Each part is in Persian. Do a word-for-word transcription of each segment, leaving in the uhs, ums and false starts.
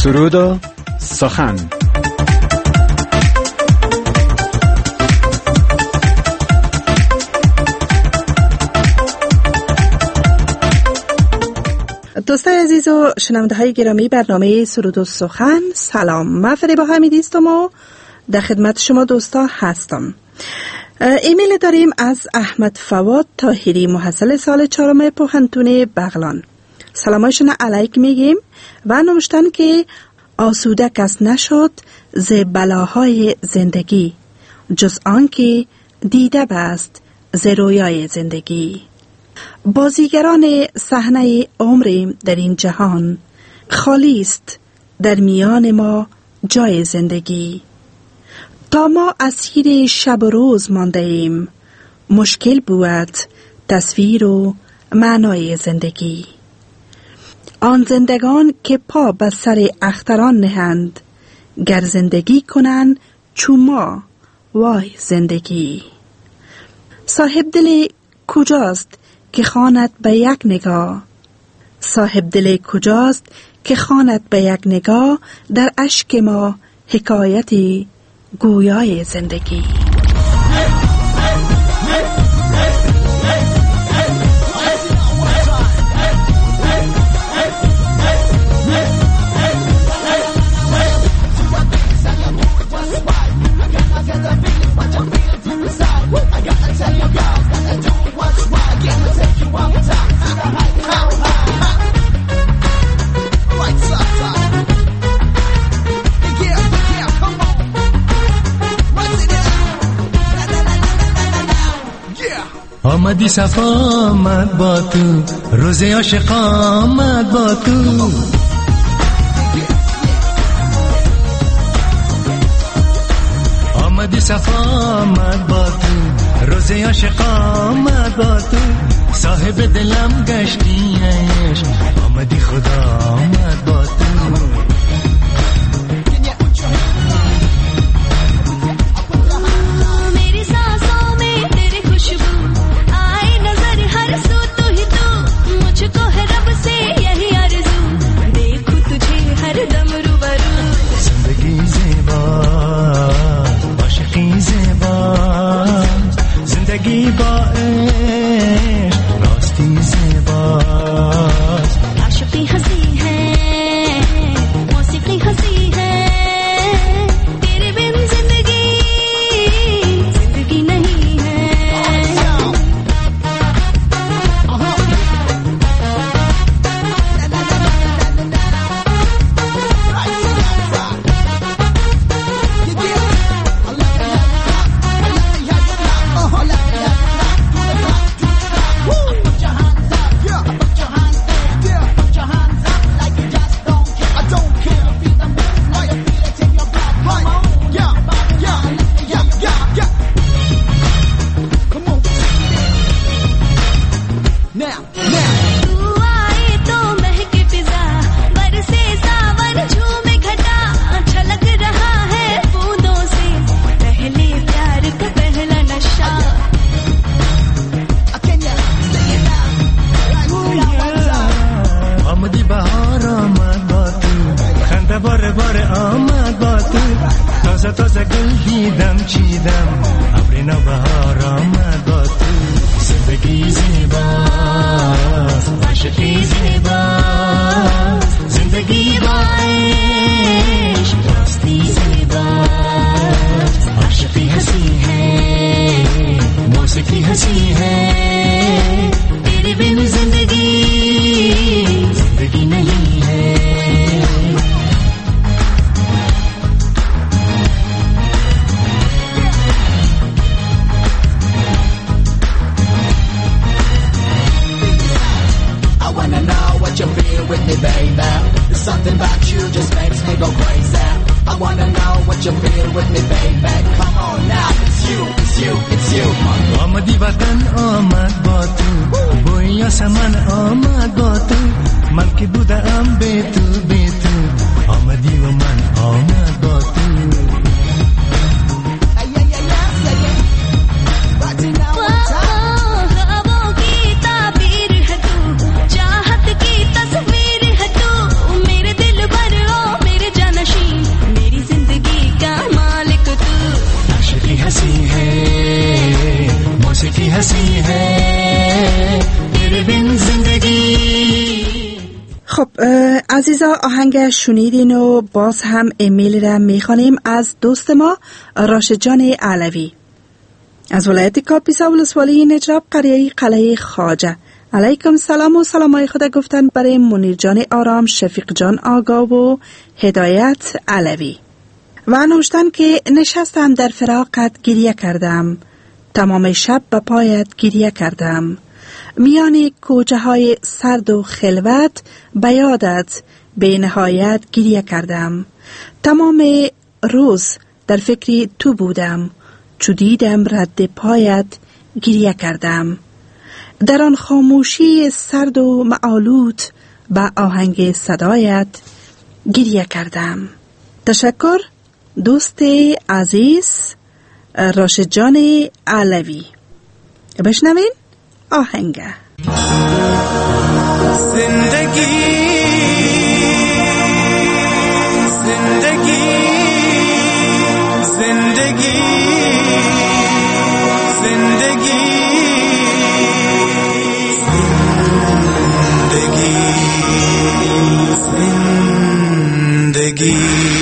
سرود و سخن. دوستای عزیز و شنونده های گرامی برنامه سرود و سخن، سلام. من فریبا حمیدی هستم و در خدمت شما دوستا هستم. ایمیل داریم از احمد فواد طاهری، محصل سال چهارم پوهنتون بغلان. سلامایشون علیک میگیم و نوشتن که آسوده کس نشد ز بلاهای زندگی، جز آن که دیده بست ز رویای زندگی. بازیگران صحنه عمر در این جهان، خالی است در میان ما جای زندگی. تا ما اسیر شب و روز مانده ایم، مشکل بود تصویر و معنای زندگی. آن زندگان که پا بر سر اختران نهند، گر زندگی کنند چو ما، وای زندگی. صاحب دل کجاست که خواند به یک نگاه، صاحب دل کجاست که خواند به یک نگاه، در اشک ما حکایتی گویای زندگی. آمدی صفا آمد با تو، روز عاشق آمد با تو. آمدی صفا آمد با تو، روز عاشق آمد با تو. صاحب دلم گشتی عشق، آمدی خدا آمد با تو. آمدی وطن آمد با تو، بوی سمن آمد با تو. من که بودم به تو به تو، آمدی و من آمد با تو. की तस्वीर है तू, मेरे दिल भर ओ मेरे خب عزیزا، آهنگ شنیدین و باز هم ایمیل را میخوانیم از دوست ما راشد جان علوی از ولایت کاپیسا ولسوالی نجراب قریه قلعه خواجه. علیکم سلام و سلامای خدا گفتن برای منیر جان آرام، شفیق جان آگاه و هدایت علوی و نوشتن که نشستم در فراقت گریه کردم، تمام شب به پایت گریه کردم، میان کوچه های سرد و خلوت به یادت به نهایت گریه کردم، تمام روز در فکری تو بودم، چو دیدم رد پایت گریه کردم، در آن خاموشی سرد و معالود با آهنگ صدایت گریه کردم. تشکر دوست عزیز راشد جان علوی. بشنوین آهنگ. زندگی زندگی زندگی زندگی زندگی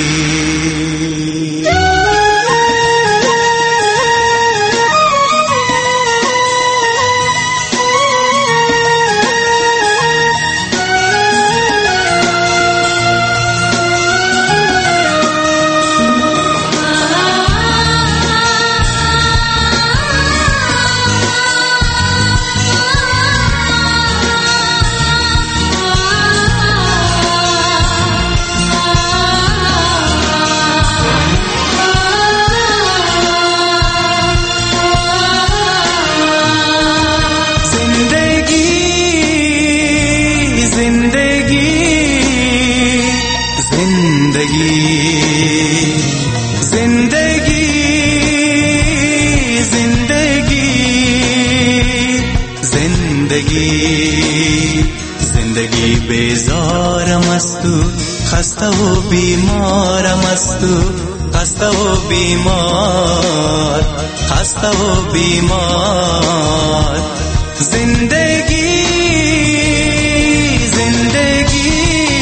زندگی بیزارم است و خسته و بیمارم است و خسته و بیمار خسته و بیمار زندگی زندگی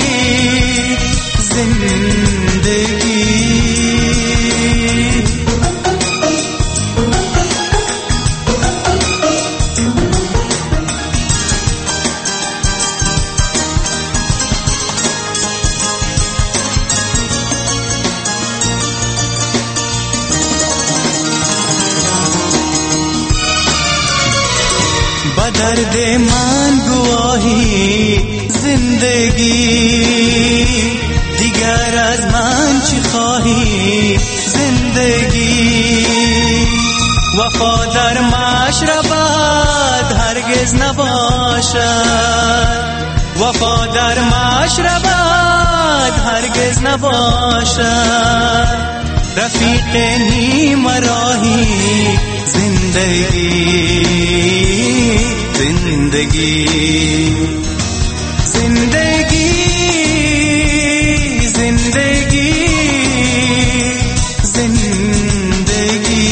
زندگی درد من گواهی زندگی دیگر از من چی خواهی زندگی وفا در مشربت هرگز نباشد وفا در مشربت هرگز نباشد رفیق نیم راهی زندگی زندگی زندگی زندگی زندگی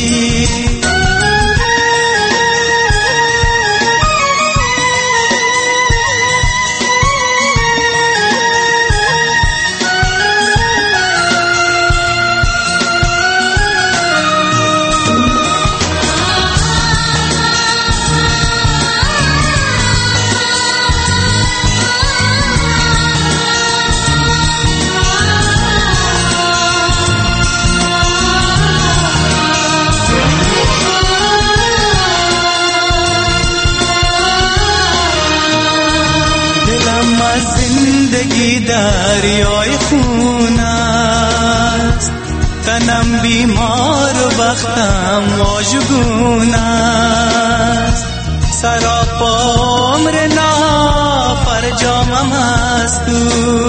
دریای خون است تنم بیمار و بختم واژگون است سراپا عمر نافرجامم است تو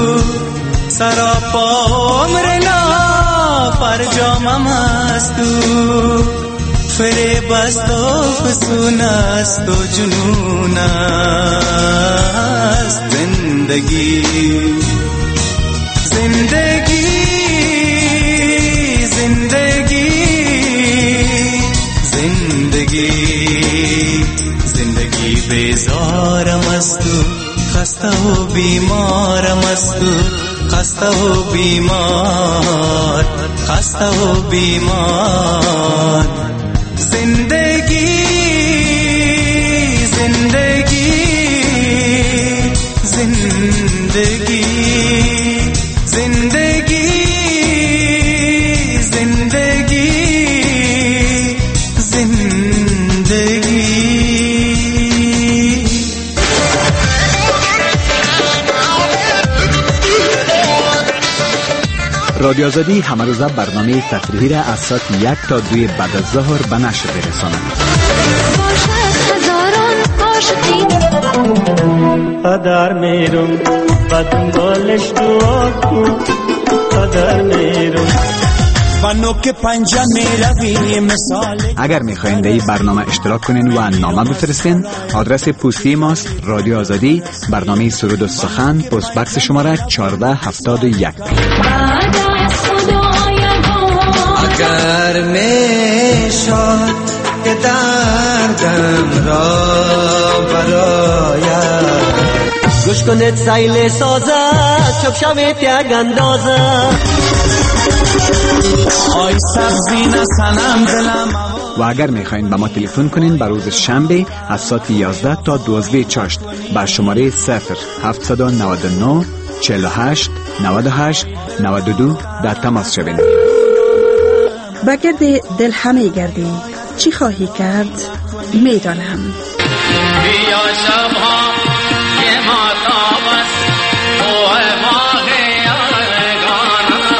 سراپا عمر نافرجامم است تو فریب است و فسون است و جنون است زندگی زندگی زندگی زندگی زندگی بیزارم است و خسته و بیمارم از تو، خسته و بیمار، خسته و بیمار. زندگی زندگی زندگی زندگی زندگی زندگی. رادیو آزادی همه روزه برنامه تفریحی را از ساعت یک تا دوی بعد از ظهر به نشر برساند. قدر میرم و دنبالش دعا کن، قدر میرم و نوک پنجه میروی مثال. اگر میخواین در این برنامه اشتراک کنین و نامه بفرستین، آدرس پستی ماست رادیو آزادی، برنامه سرود و سخن، پست بکس شماره چهارده هفتاد و یک. اگر میشد که دردم را براید گوش کنید سیل سازه چپ شوید یک اندازه. آی سبزی نسنم دلم. و اگر میخواین به ما تلفن کنین بر روز شنبه از ساعت یازده تا دوازده چاشت بر شماره صفر هفتصد و نود و نه چهل و هشت نود و هشت نود و دو در تماس شوین. بگرد دل همه گردی چی خواهی کرد میدانم. بیا شبها که ماتاب است اوه ماه یارگانم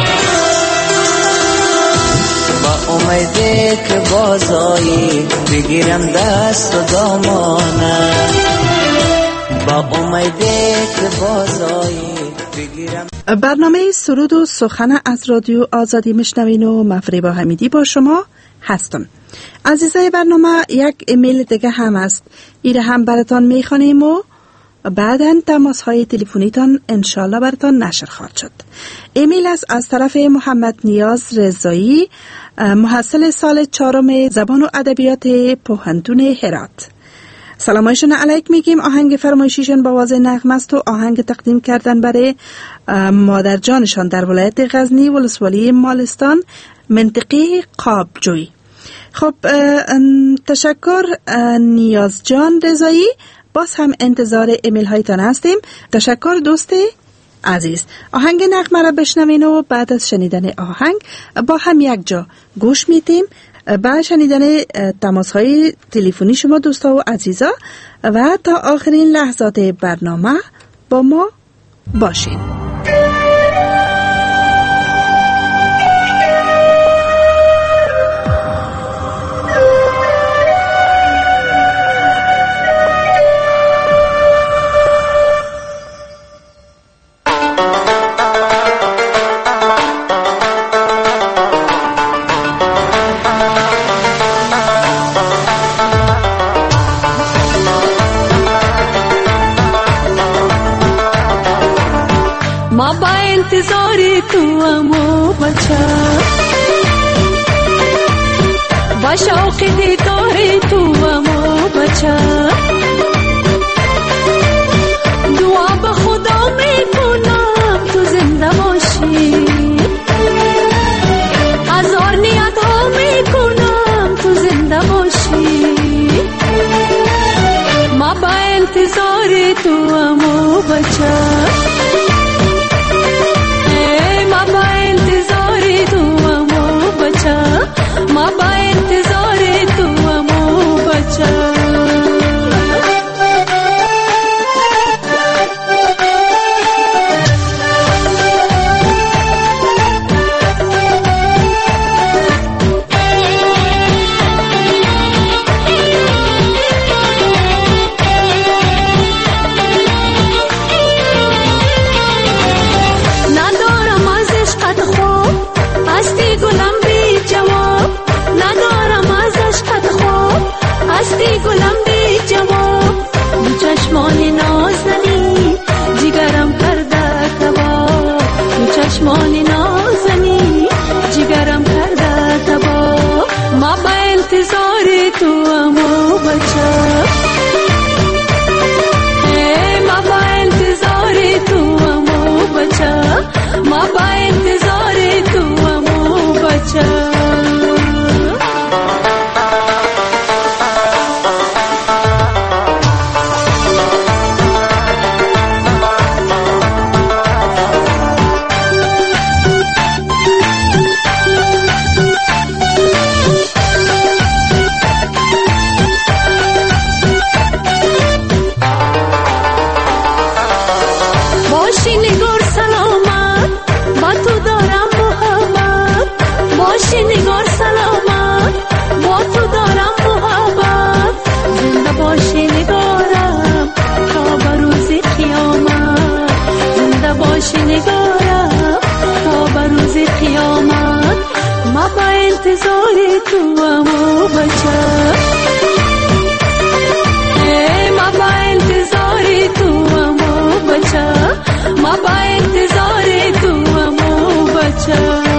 با امیده که بازایی بگیرم دست و دامانه، با امیده که بازایی بگیرم. برنامه سرود و سخن از رادیو آزادی میشنوین و مفریبا حمیدی با شما هستم. عزیزای برنامه، یک ایمیل دیگه هم است، ایره هم براتان میخوانیم و بعداً تماس های تلفنیتان انشالله براتان نشر خواهد شد. ایمیل است از طرف محمد نیاز رضایی، محصل سال چهارم زبان و ادبیات پوهنتون هرات. سلامایشون علیک میگیم. آهنگ فرمایشیشون با واضح نغمه است و آهنگ تقدیم کردن برای مادر جانشان در ولایت غزنی ولسوالی مالستان منطقه قابجوی. خب تشکر نیاز جان رضایی، باز هم انتظار ایمیل هایتان هستیم. تشکر دوست عزیز. آهنگ نغمه را بشنوین و بعد از شنیدن آهنگ با هم یک جا گوش میتیم با شنیدن تماس های تلفنی شما دوستا و عزیزا و تا آخرین لحظات برنامه با ما باشین. इंतज़ारे तू अमो बचा बशौक़ दीदारे तू अमो बचा दुआ बखुदा में कुनाम तू जिंदा बाशी हज़ार नियतों में कुनाम तू जिंदा बाशी माँ बा इंतज़ारे तू अमो बचा माँ बा इंतज़ारे तू अमो बचा। باش نگارم تا به روز قیامت ما با انتظار تو امو بچه ما با انتظار تو امو بچه ما با انتظار تو امو بچه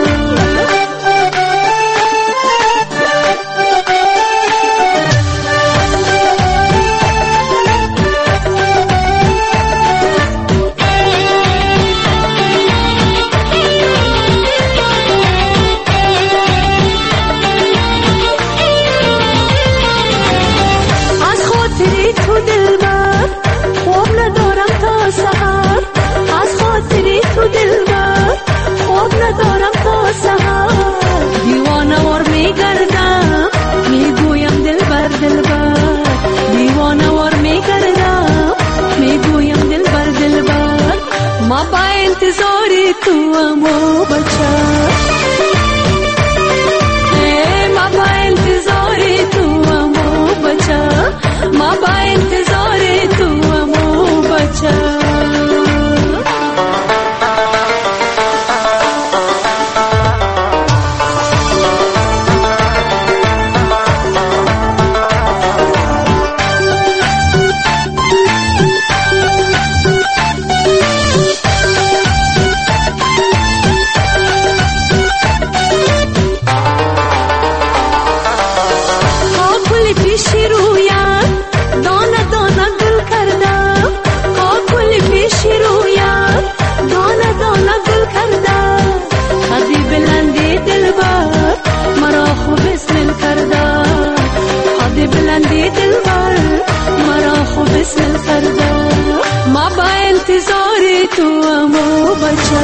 ما با انتظار تو امو بچه ما با انتظار تو امو بچه ما با انتظار تو امو بچه ما با انتظار تو امو بچه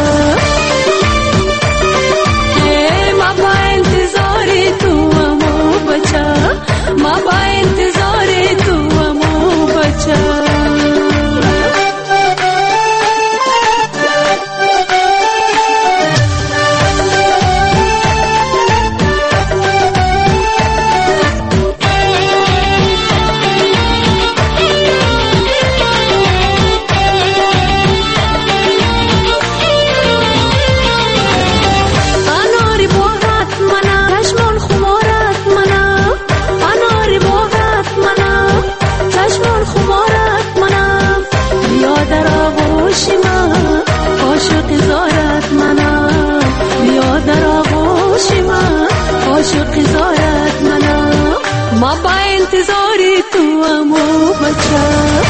ما با انتظار تو امو بچه ما با انتظار تو امو بچه ما با انتظار تو امو بچه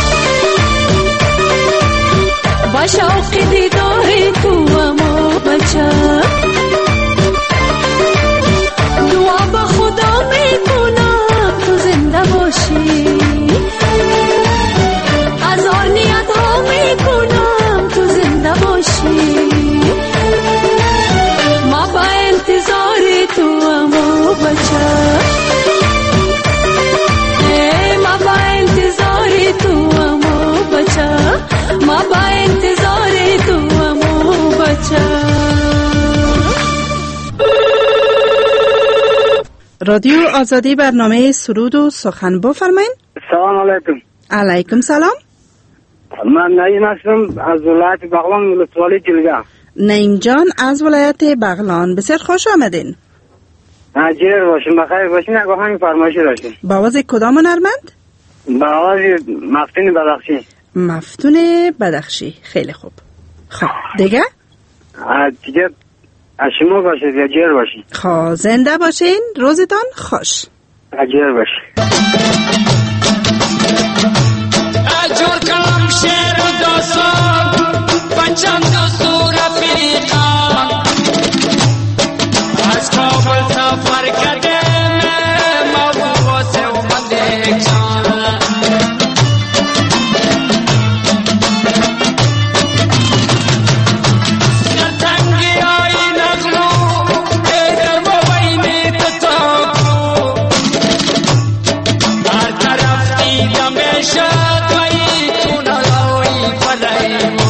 با شوق دیدار تو امو بچه دعا با خدا میکنم تو زنده باشی هزار نیت ها میکنم تو زنده باشی ما با انتظار تو امو بچه ما با انتظار تو امو بچه رادیو آزادی برنامه سرود و سخن بفرمایین. سلام علیکم. علیکم سلام. من نعیم هستم از ولایت بغلان ولسوالی جلگه. نعیم جان از ولایت بغلان، بسیار خوش آمدین. جیر باشین، بخیر باشین. اگه همین فرمایشی داشتین با آواز کدام هنرمند؟ با آواز مفتون بدخشی. مفتون بدخشی، خیلی خوب. خب دیگه؟ دیگه اشمو باشید یا جیر باشین. خب زنده باشین، روزتان خوش. جیر باشین. اجور کلم شیر و داستان بچم دستور افریقا از کابل سفر کردم موضوع واسه اومده اکشان در تنگی های نغلو ایدر مبینی تتاکو هر طرف دیدم بشد وی کنالوی فلای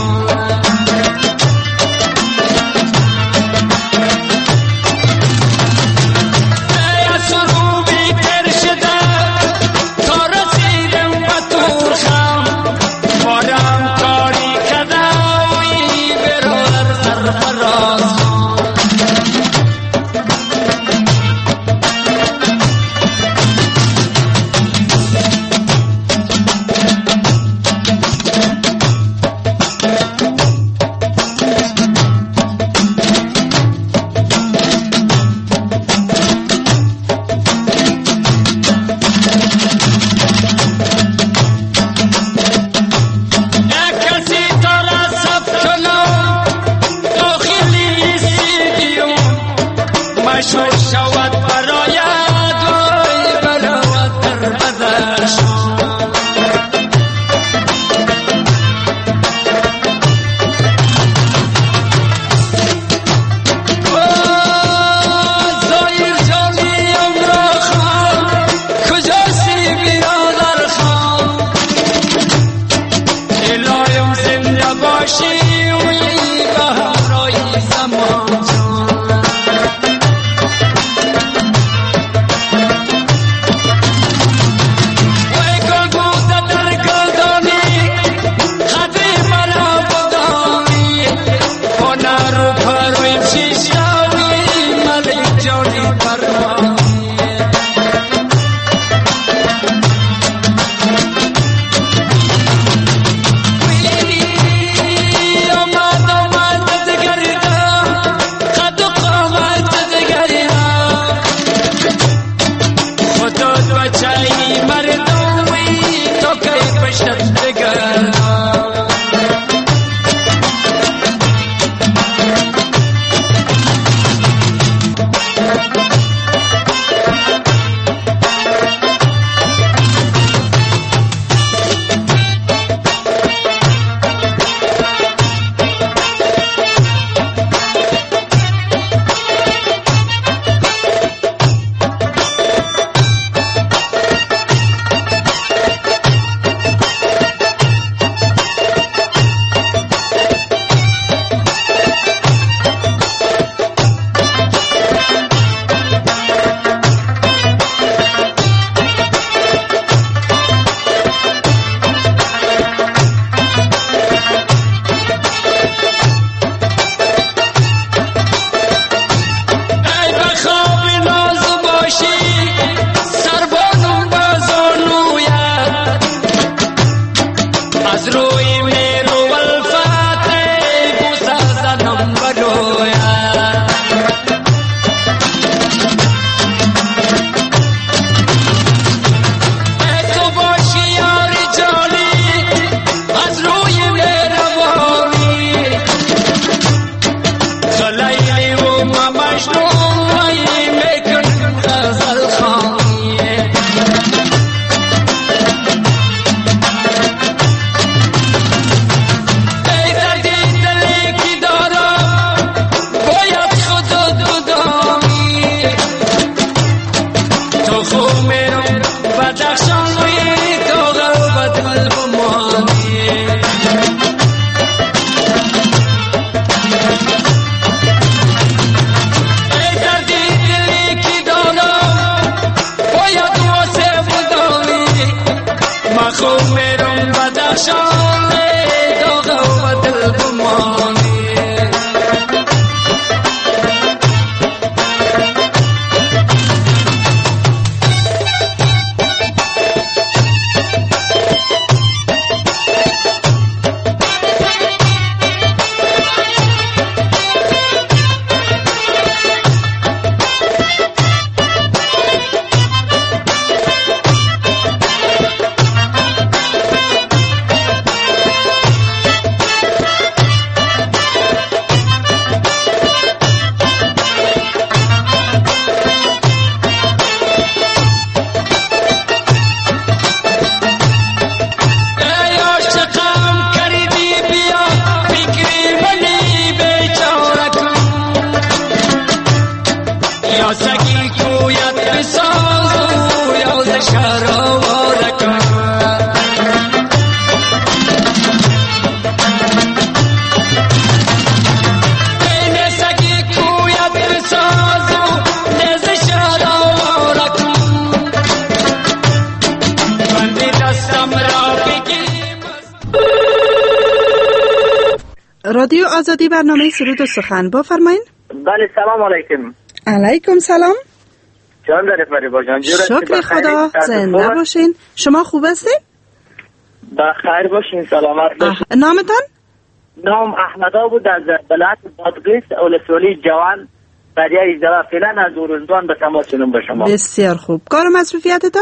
رادیو آزادی برنامه سرود و سخن بفرمایین. بله سلام علیکم. علیکم سلام. جان داره فریبا جان. شکر خدا، زنده باشین. شما خوب هستین؟ بخیر باشین، سلامت باشین. نامتان؟ نام احمد آبود از بلد بادغیس اولسوالی جوان بریای زوا. فعلا از اورزدان به تماس شدم با شما. بسیار خوب. کار و مصروفیتتان؟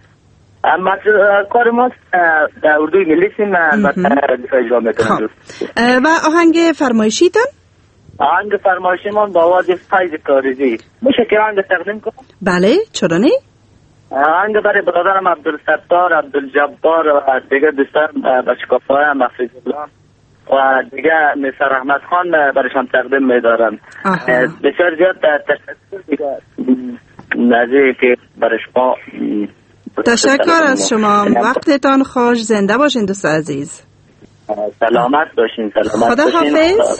کار ما در اردوی ملیسیم و دفاع اجرا میکنم. و آهنگ فرمایشیتان؟ آهنگ فرمایشی من با آواز فیض کارزی. میشه که آهنگ تقدیم کنم؟ بله، چرا نه؟ آهنگ برای برادرم عبدالستار، عبدالجبار و دیگر دوستان بچکافای محفظ الله و دیگر مستر احمد خان برایشان تقدیم میدارم. بسیار زیاد تشکر دیگر نزدی که برای شما. تشکر از شما. وقتتان خوش. زنده باشین دوست عزیز. سلامت باشین. سلامت خدا باشین. حافظ.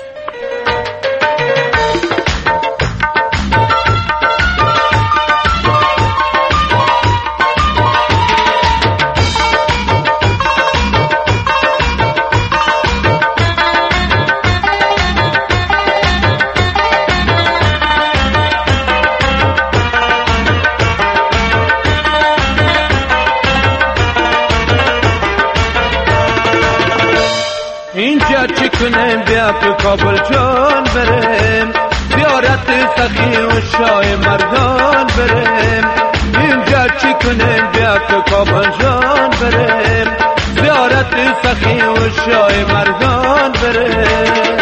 اینجا چی کنیم بیا که کابل جان بریم زیارت سخی و شای مردان بریم. اینجا چی کنیم بیا که کابل جان بریم زیارت سخی و شای مردان بریم.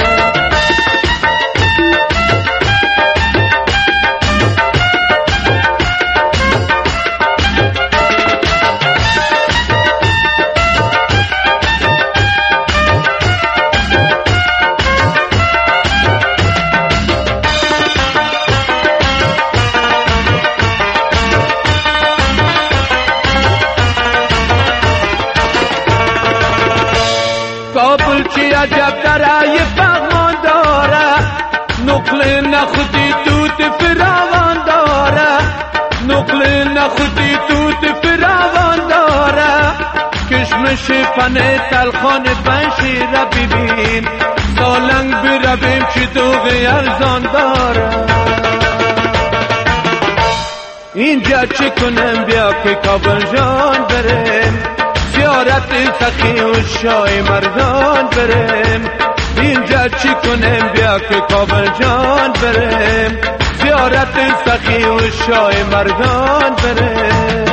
کابل چی عجب درای فغمان داره نقل نخودی توت فراوان داره نقل نخودی توت فراوان داره کشمش پنه تلخان پنشی را ببین سالنگ برویم چی دوغی ارزان داره. اینجا چی کنم بیا که کابل جان بریم زیارت سخی و شای مردان بریم. اینجا چی کنیم بیا که کابل جان بریم زیارت سخی و شای مردان بریم.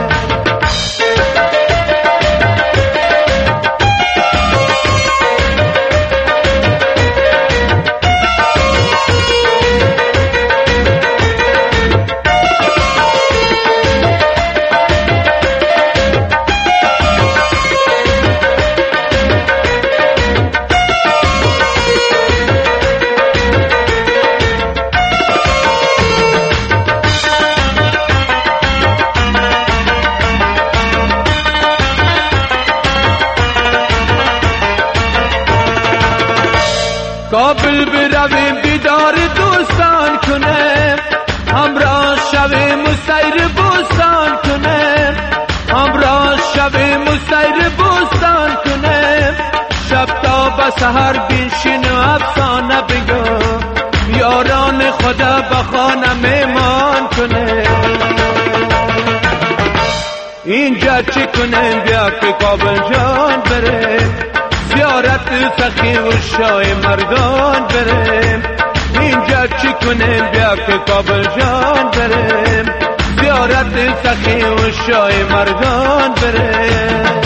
کابل برویم دیدار دوستان کنیم همراه شویم و سیر بوستان کنیم همراه شویم و سیر بوستان کنیم شب تا به سحر بنشین و افسانه بگو یاران خدا به خانه میمان کنیم. اینجا چی کنیم بیا که کابل جان بریم زیارت سخی و شای مردان بریم. اینجا چی کنیم بیا که کابل جان بریم زیارت سخی و شای مردان بریم.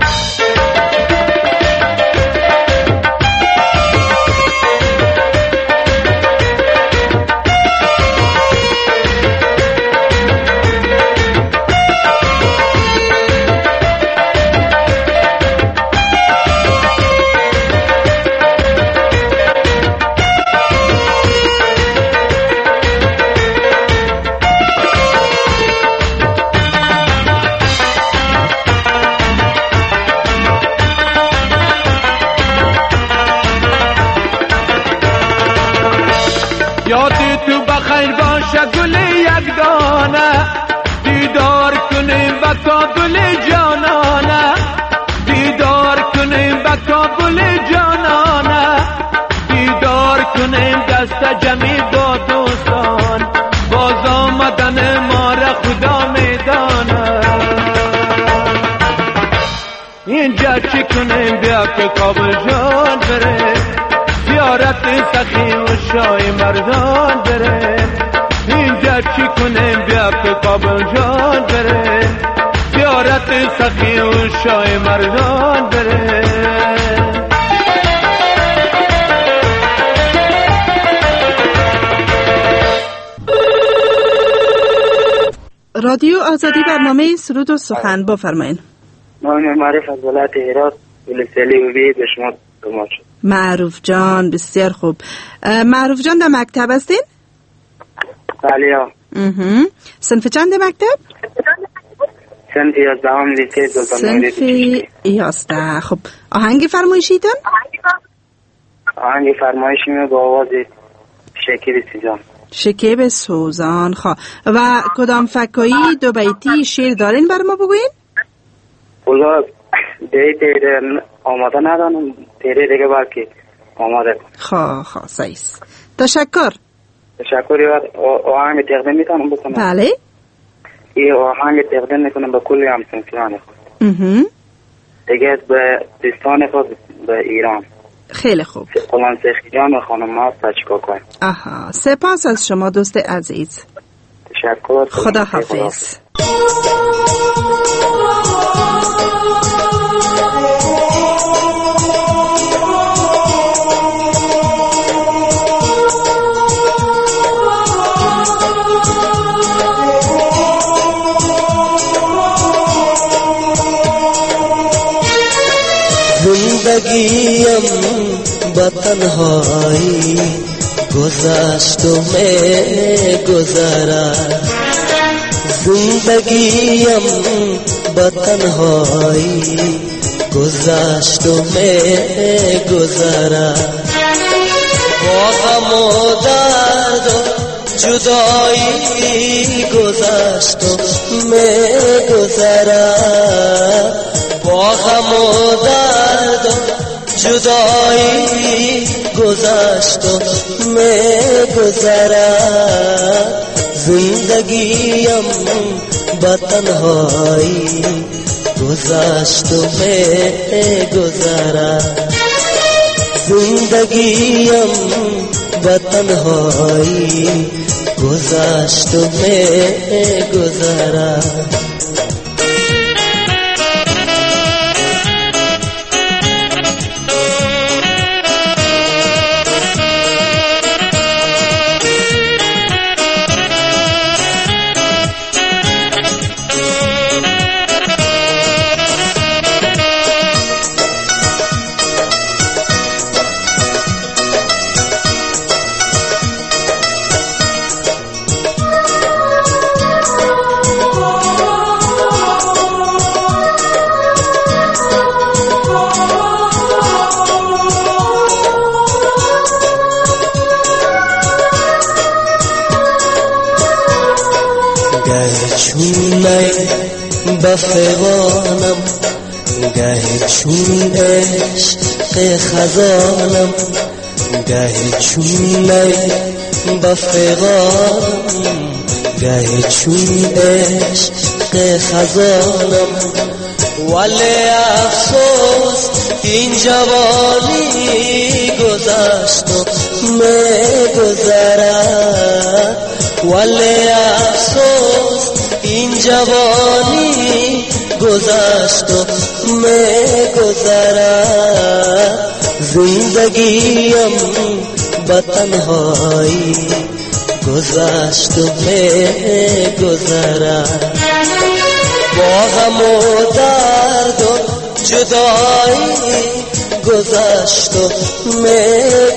یادی تو بخیر باشه گل یک دانه دیدار کنیم با کابل جانانه دیدار کنیم با کابل جانانه دست جمعی با دوستان، باز آمدن ما را خدا میداند. اینجا چی کنیم بیا که کابل جان بره، زیارت سخی و شای مردان بره. اینجا چی کنیم بیا که کابل جان بره، زیارت سخی و شای مردان بره. رادیو آزادی برنامه سرود و سخن بفرمایید. نام معروف از ولایت هرات ولسلی و بی به شما دمار شد. معروف جان بسیار خوب. معروف جان در مکتب هستین؟ بله یا صنف چند مکتب؟ صنف یازدهم لیسه سلطان صنف یازده. خب آهنگ فرمایشیتون؟ آهنگ فرمایشی می با آواز شکیب سوزان. شکیب سوزان. خواه و کدام فکایی دو بیتی شعر دارین بر ما بگوین؟ اولا دیگه تیره آماده ندانم، تیره دیگه باید که آماده. خواه خواه سایس. تشکر. تشکر. یاد آهنگ تقدیم میتونم بکنم؟ بله. این آهنگ تقدیم میکنم به کلی همسنفیان خود دیگه، به دوستان خود به ایران. خیلی خوب. قلان سخی جان خانم ما پچکا کنیم. آها سپاس از شما دوست عزیز. تشکر. خدا حافظ. زندگیم با تنهایی گذشت و می گذرد. زندگیم با تنهایی گذشت و می گذرد. با غم و درد و جدایی گذشت و می گذرد. با غم و درد و جدایی گذشت و می گذرد. زندگیم با تنهایی گذشت و می گذرد. زندگیم با تنهایی گذشت و می گذرد. بفغانم گاهی چون عشق خزانم، گاهی چون نی بفغانم گاهی چون عشق خزانم. ولی افسوس این جوانی گذشت و می گذرد. ولی افسوس این جوانی گذشت و می گذرد. زندگیم با تنهایی گذشت و می گذرد. با غم و درد و جدایی گذشت و می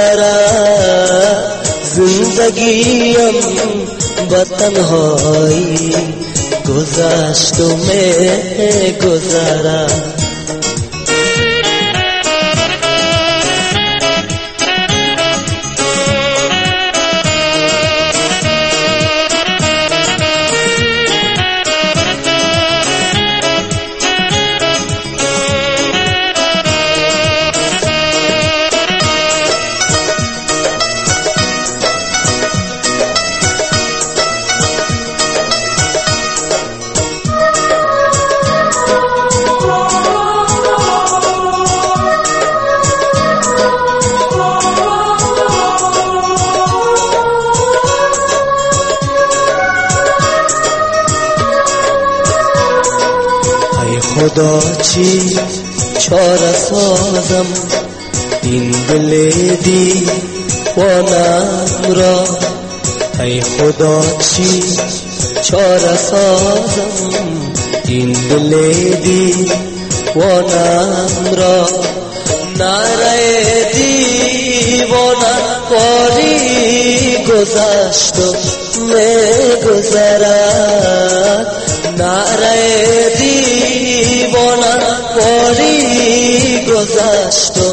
گذرد. زندگیم با تنهایی گذشت و می گذرد. خدا چی چاره سازم این دل دیوانم را، ای خدا چی چاره سازم این دل دیوانم را. نره دیوانم باری گذشت و میگذرد، نره دیوانم باری گذشت و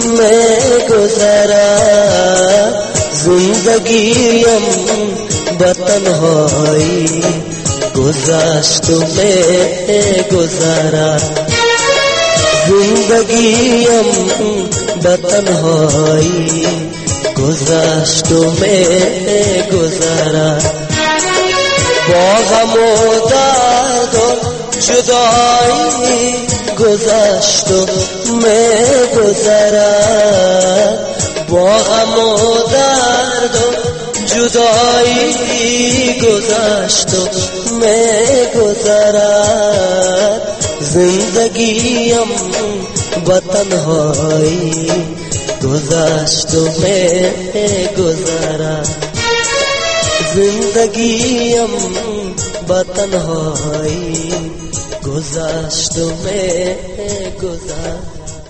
میگذرد. زندگیم به تنهایی گذشت و میگذرد، زندگیم به تنهایی گذشت و میگذرد. با غم و درد و جدایی گذشت و میگذرد، با غم و درد و جدایی گذشت و میگذرد. زندگیم با تنهایی گذشت و میگذرد، زندگیم با تنهایی گذشت و میگذرد.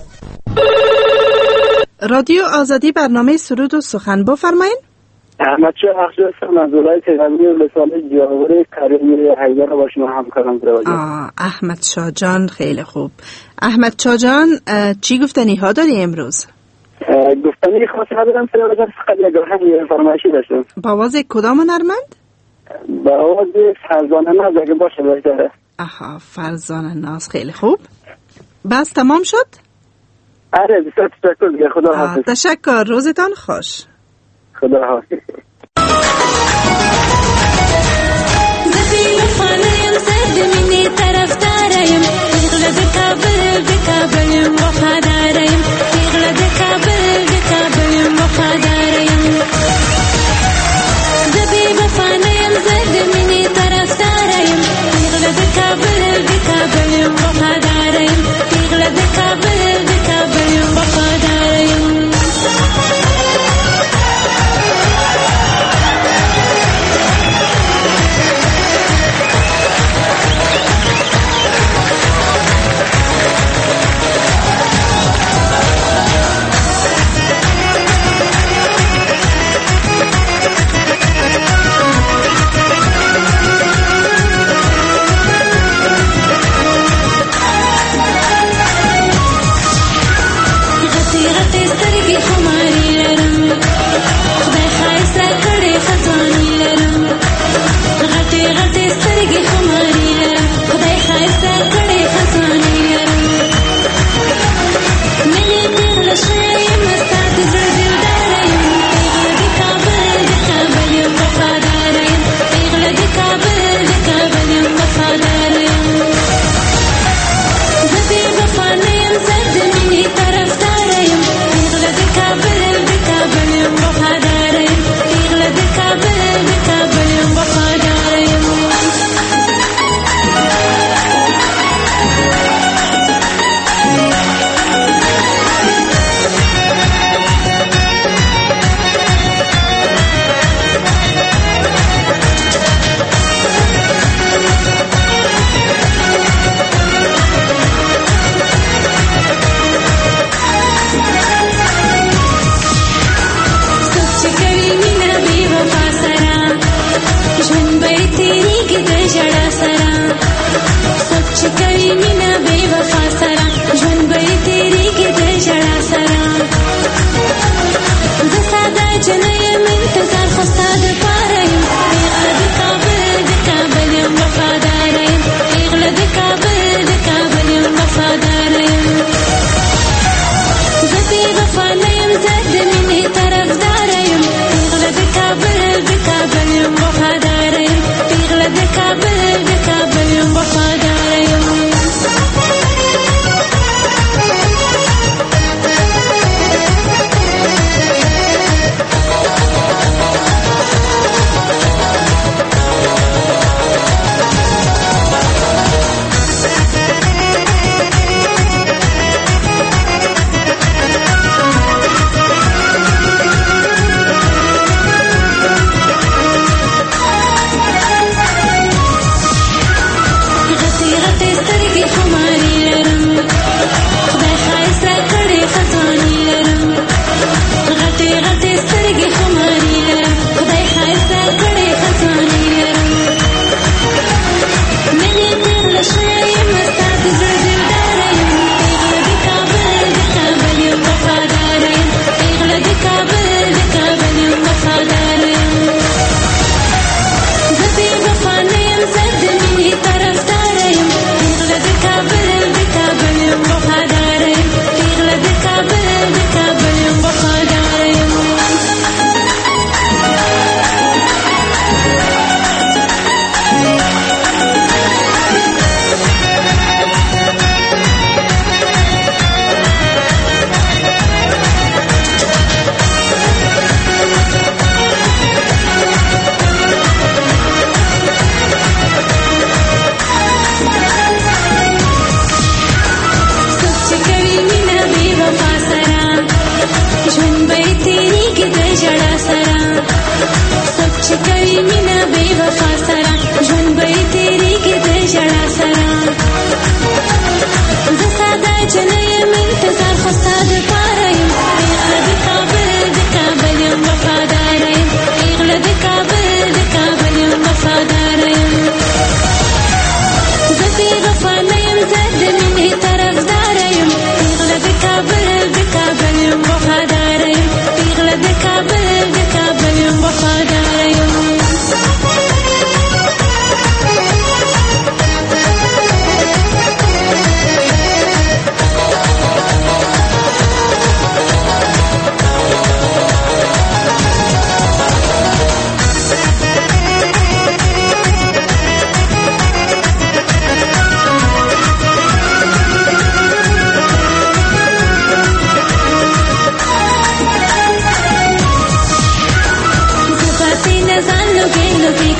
رادیو آزادی برنامه سرود و سخن بفرمایید. احمد شاه اخشی هستم از ولایت تهرانی و لسان جاوره کریمی حیدر با شما همکارم در آه احمد شاه جان، خیلی خوب. احمد شاه جان، چی گفتنی ها داری امروز؟ گفتنی خاصی ندارم، سر وجه فقط یک آهنگ فرمایشی داشتم. با آواز کدام هنرمند؟ با آواز فرزانه ناز اگه باشه بهتره. آها، فرزانه ناز، خیلی خوب. بس تمام شد؟ آره بسیار تشکر دیگه، خدا حافظ. تشکر، روزتان خوش. خدا حافظ.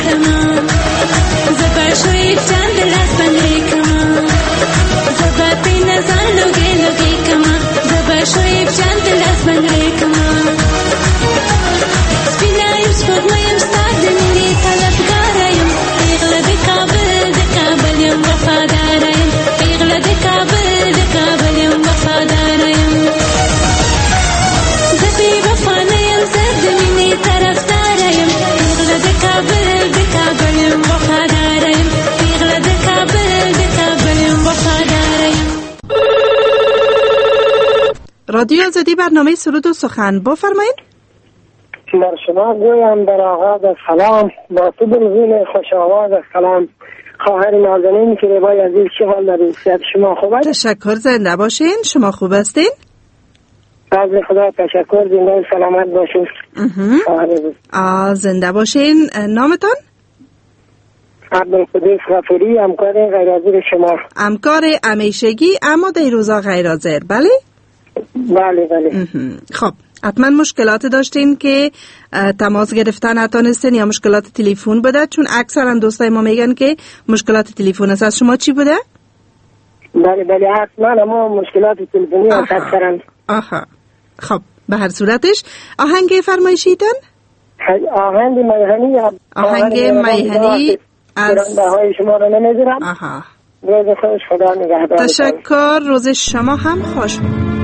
کما زبر شویب چند دلست بنده کما زبر پی نزان لوگی لوگی کما زبر شویب چند دلست بنده کما سپینایم سپوگمایم ستاد منی طلبگارایم پیغله دی کابل دی کابلیم وفادارایم پیغله دی کابل دی کابلیم وفادارایم زبی وفانایم زد منی طرفدارایم پیغله دی کابل دی کابلیم وفادارایم پیغله دی کابل دی کابلیم وفادارایم. رادیو آزادی برنامه سرود و سخن بفرمایید. بر شما گویم در آغاز سلام با تو دلگون خوش آواز سلام خواهر نازنین که ربای عزیز چه حال دارید؟ صحت شما خوب است؟ تشکر، زنده باشین. شما خوب هستین؟ از خدا تشکر، زنده سلامت باشین. آه زنده باشین. نامتان؟ عبدالقدوس غفوری، همکار غیرحاضر شما. همکار همیشگی اما در روزا غیرحاضر، بله؟ بله بله. خب حتما مشکلات داشتین که تماس گرفتن نتونستین یا مشکلات تلفن بوده؟ چون اکثرا دوستای ما میگن که مشکلات تلفن است. از شما چی بوده؟ بله بله حتما اما مشکلات تلفنی است اکثرا. آها. خب به هر صورتش آهنگ فرمایشیتن؟ آهنگ میهنی. آهنگ میهنی از های شما رو نمیذارم. آها. روز خوش، خدا نگهدار. تشکر، روز شما هم خوش.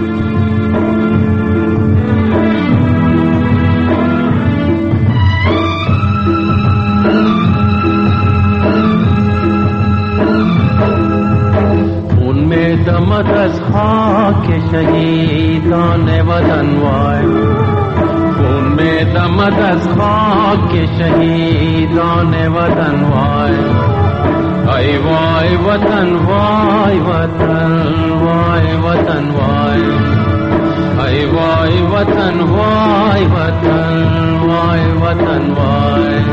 دمد از خاک شهیدان وطن وای خون می دمد از خاک شهیدان وطن وای ای وای وطن وای وطن وای وطن وای ای وای وطن وای وطن وای وطن وای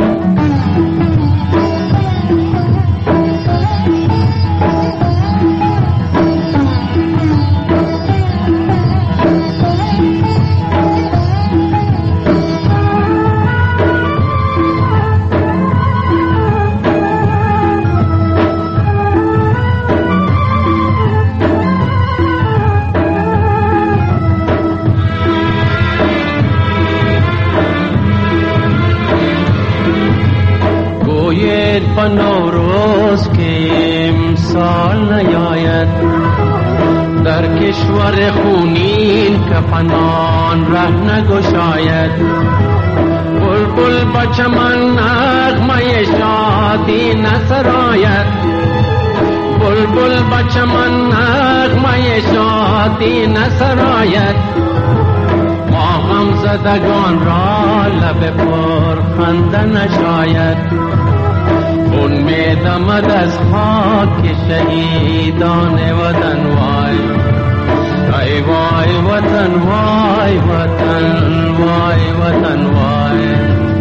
نوروز که امسال نیاید در کشور خونین کفنان ره نگشاید بلبل با چمن نغمه شادی نسراید بلبل با چمن نغمه شادی نسراید ما غم زدگان را لب پر خنده نشاید خون می دمد از خاک شهیدان وطن وای ای وای وطن وای وطن وای وطن وای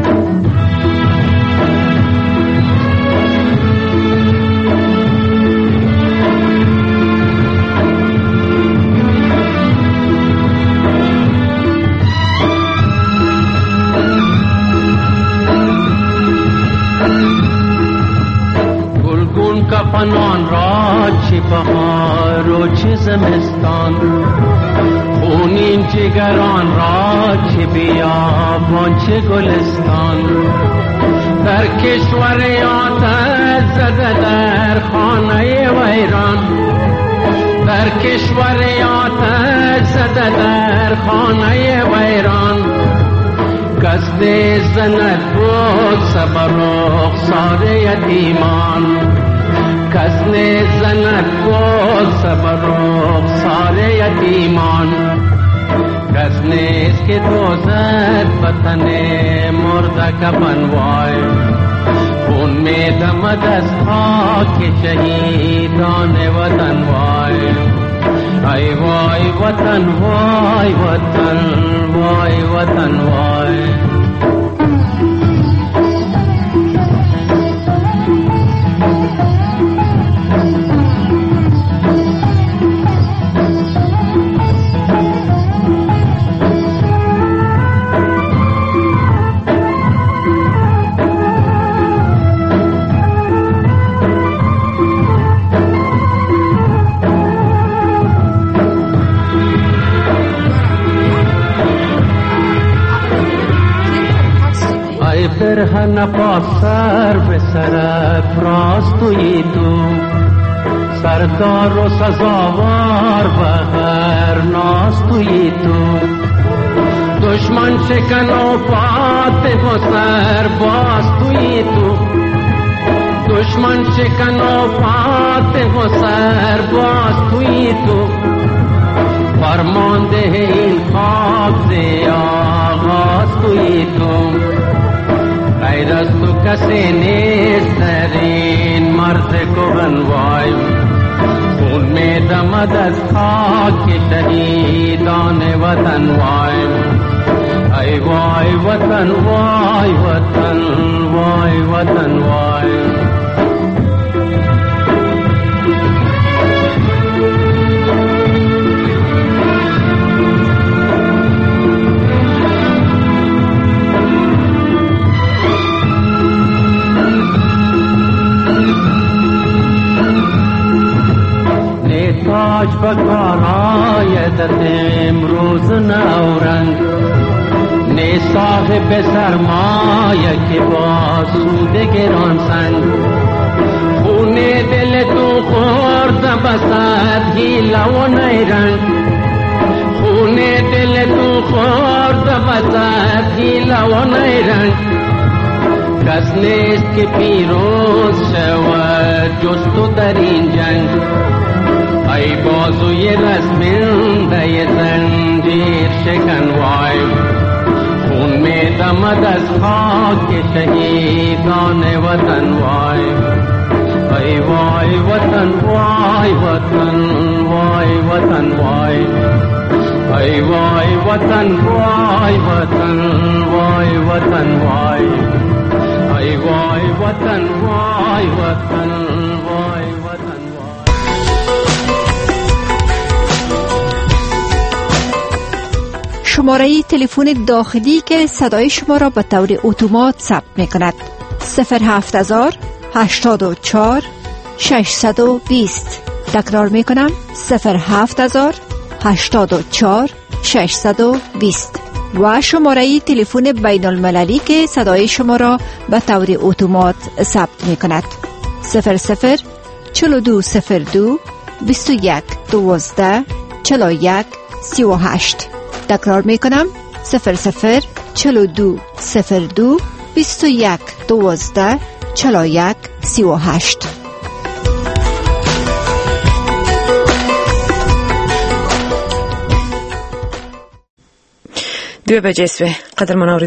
کفنان را چه بهار و چه زمستان خونین جگران را چه بیابان چه گلستان در کشور آتش زده در خانه ویران در کشور آتش زده در خانه ویران کس زند بود صبر رخسار یتیمان کس زند بود صبر رخسار یتیمان کس نیست که دوزد وطن مرده کفن وای خون می دمد از خاک شهیدان وطن وای ای وای وطن وای وطن وای وطن وای در نپاس سر به سرت راستوی تو سردار و سزاوار به هر ناستوی تو دشمن شکن و فاتح و سر باستوی تو دشمن شکن و فاتح و سر باستوی تو فرمانده این خاک ز آغاز توی تو غیر از تو کسی نیست در این مرز کهنوای خون می دمد از خاک شهیدان وطن وای ای وای وطن وای وطن وای وطن وای تاج بکار آید امروز نورنگ نه صاحب سرمایه که با سود گران سنگ خون دل تو خورد بسد گیله و نیرنگ خون دل تو خورد بسد گیله و نیرنگ کس نیست که پیروز شود جز تو در این جنگ ای بازوی رزمنده زنجیر شکن وای خون می دمد از خاک شهیدان وطن وای ای وای وطن وای وطن وای وطن وای ای وای وطن وای وطن وای وطن وای ای وای وطن وای وطن وای وطن شماره تلفن داخلی که صدای شما را به طور اتومات ثبت می کند صفر هفت هزار هشتاد و چهار ششصد و بیست. تکرار می کنم صفر هفت هزار هشتاد و چهار ششصد و بیست و شماره تلفن بین المللی که صدای شما را به طور اتومات ثبت می کند صفر صفر چهل و دو صفر دو بیست و یک دوازده چهل و یک سی و هشت. تکرار می کنم صفر صفر چهل و دو صفر دو بیست و یک دوازده چهل و یک سی و هشت. دو بجه سوی قدر مناوری